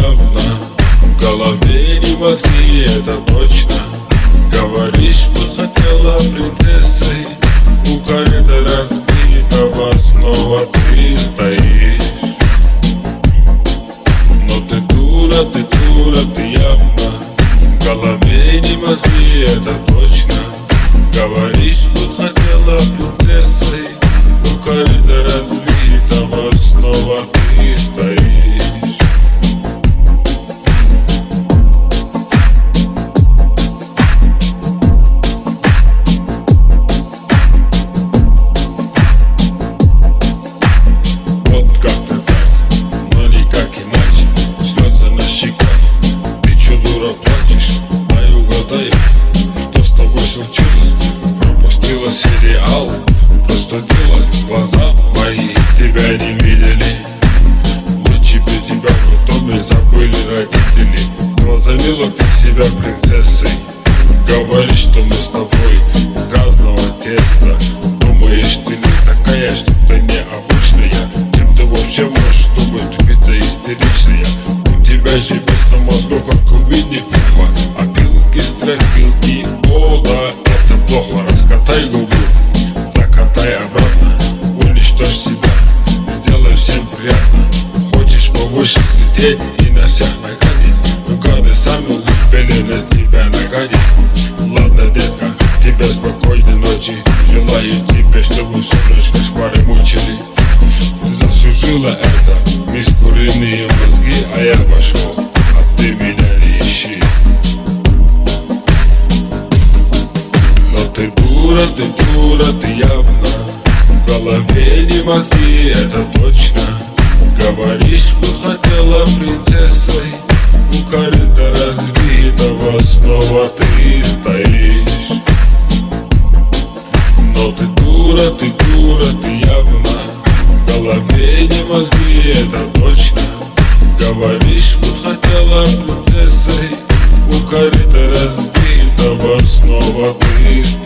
явно, в голове не мозги, это точно. Говоришь, что хотела принцессой, у коридора разбитого снова ты стоишь. Но ты дура, ты явно, в голове не мозги, это точно. Говоришь, что хотела принцессой, у коридора разбитого снова ты стоишь. Вот как-то так, но никак иначе, слезы на щеках. Ты чё, дура, плачешь? Дай угадаю, что с тобой случилось? Пропустила сериал, простудилась, глаза мои тебя не видели. Лучше бы тебя в доме забыли родители. Возомнила ты себя принцессой, говоришь, что мы с тобой из разного теста. Думаешь, ты не такая, что ты необычная. Кем ты вообще можешь думать, тупица истеричная? У тебя же вместо мозгов, как у Винни-Пуха, опилки, стропилки, о да, это плохо. Раскатай губу, закатай обратно, уничтожь себя, сделай всем приятно. Хочешь повыше лететь и на всех нагадить, но гады сами успели на тебя нагадить. Ладно, детка, тебе спокойной ночи, желаю тебе, чтобы солнышко шквары мучили. Ты заслужила это, мисс куриные мозги, а я вошел, а ты меня не ищи. Но ты дура, ты явно, в голове не мозги, это точно. Говоришь, что хотела принцессой, у корыта разбитого снова ты стоишь. Но ты дура, ты явно, в голове не мозги, это точно. Говоришь, что хотела принцессой, у корыта разбитого снова ты стоишь.